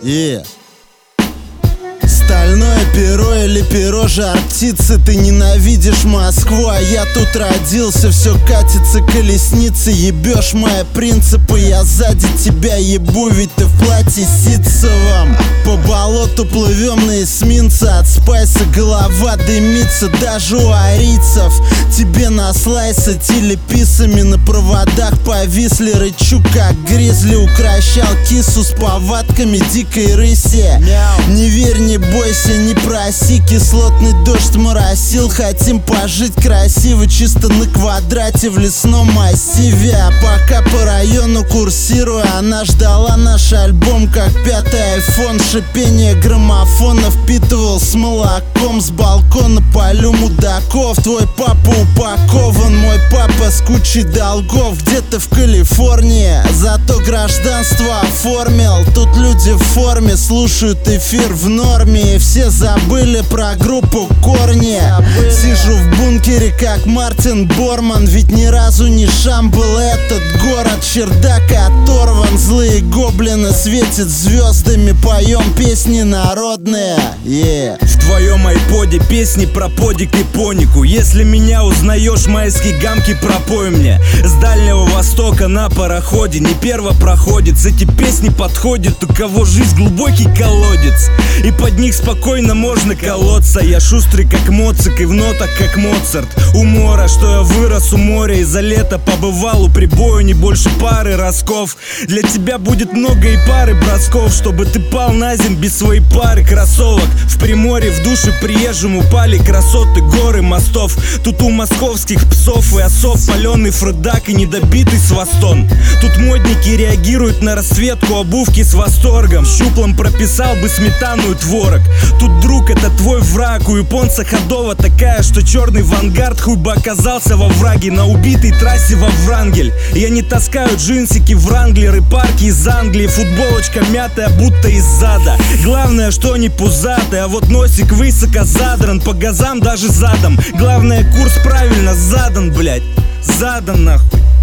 Стальное перо или перо жар птицы. Ты ненавидишь Москву, а я тут родился. Все катится колесницы, ебешь мои принципы. Я сзади тебя ебу, ведь ты в платье ситцевом. По болоту плывем на эсминце, от спайса голова дымится. Даже у арийцев тебе на слайсе телеписами на проводах повисли. Рычу как гризли, укращал кису с повадками дикой рыси. Не верь, не бойся, не проси, кислотный дождь моросил. Хотим пожить красиво, чисто на квадрате в лесном массиве. А пока по району курсируя, она ждала наш альбом как пятый айфон. Шипение граммофона впитывал с молоком. С балкона полю мудаков. Твой папа упакован, мой папа с кучей долгов. Где-то в Калифорнии, зато гражданство оформил. Тут люди в форме слушают эфир в норме. И все забыли про группу Корни. Сижу в бункере как Мартин Борман, ведь ни разу не шам был этот город. Чердак оторван, злые гоблины светят звездами. Поем песни народные. В твоем айподе песни про подик и понику. Если меня узнаешь, майские гамки пропой мне. С Дальнего Востока на пароходе не первопроходец. Эти песни подходят, у кого жизнь глубокий колодец, и под них спокойно можно колоться. Я шустрый как Моцик и в нотах как Моцарт. У мора, что я вырос у моря и за лето побывал у прибоя не больше пары росков. Для тебя будет много и пары бросков, чтобы ты пал на земь без своей пары кроссовок. В Приморье в душе приезжим упали красоты горы мостов. Тут у московских псов и осов паленый фрудак и недобитый свастон. Тут модники реагируют на расцветку обувки с восторгом. Щуплом прописал бы сметану и творог. Тут друг это твой враг. У японца ходова такая, что черный вангард хуй бы оказался во враге на убитой трассе во Врангель. Я не таскаю джинсики, вранглеры, парки из Англии. Футболочка мятая, будто из зада. Главное, что не пузатый, а вот носик высоко задран. По газам даже задом. Главное, курс правильно задан, блять. Задан нахуй.